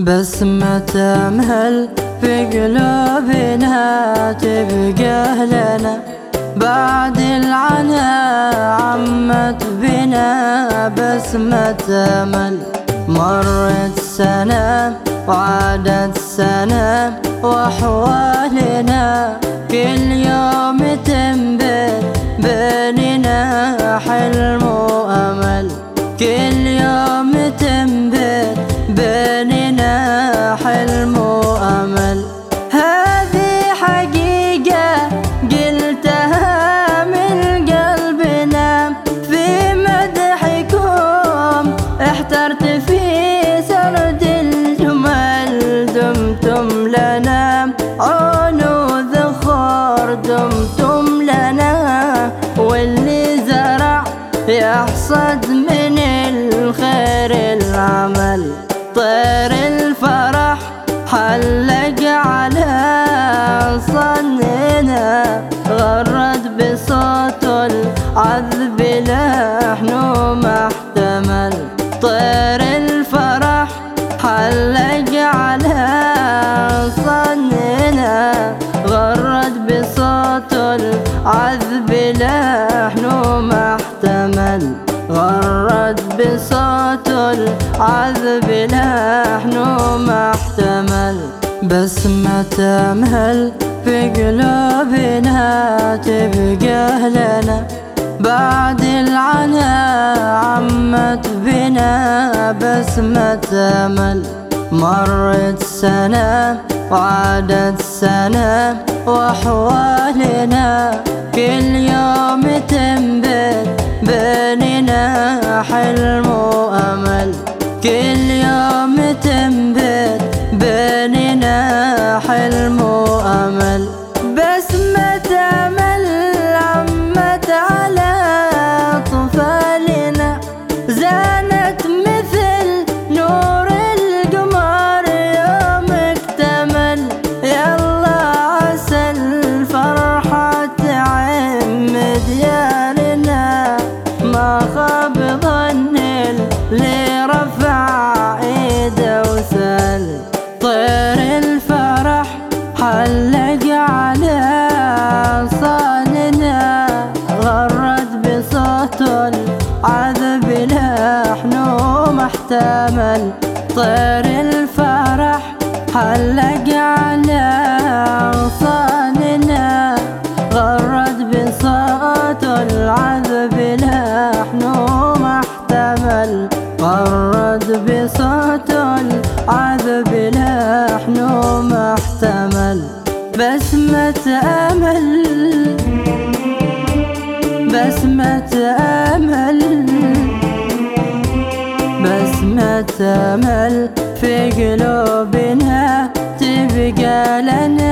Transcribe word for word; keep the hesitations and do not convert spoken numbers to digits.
بسمة أمل في قلوبنا تبقى لنا بعد العنا عمت بنا. بسمة أمل مرت سنة وعادت سنة وأحوالنا كل يوم تنبت بيننا حلم وأمل. كل يوم تنبت بيننا حلم وأمل. هذه حقيقة قلتها من قلبنا في مدحكم، احترت في سرد الجمل. دمتم لنا عون وذخور، دمتم لنا واللي زرع يحصد من الخير العمل. طير الفرح حلق على صننا، غرد بصوت العذب لحن محتمل. طير الفرح حلق على صننا، غرد بصوت العذب لحن محتمل. غرد بصوت العذب لحن محتمل. بسمة أمل في قلوبنا تبقى لنا بعد العنا عمت بنا. بسمة أمل مرت سنة وعادت سنة وأحوالنا كل يوم تنبت بيننا حلم وأمل. كل يوم تنبت بيننا حلم وأمل. بسمة أمل عمت على طفالنا، زانت مثل نور القمر يوم اكتمل. يلا عسى الفرحة تعم ديارنا، ما خاب ظن اللي رفع ايده وسال. طير الفرح حلق على صاننا، غرد بصوت العذب لحن محتمل. طير الفرح حلق على صاننا، غرد بصوت العذب لحن محتمل. غرد بصوت العذب لحن محتمل. بسمة أمل بسمة أمل بسمة أمل في قلوبنا تبقى لنا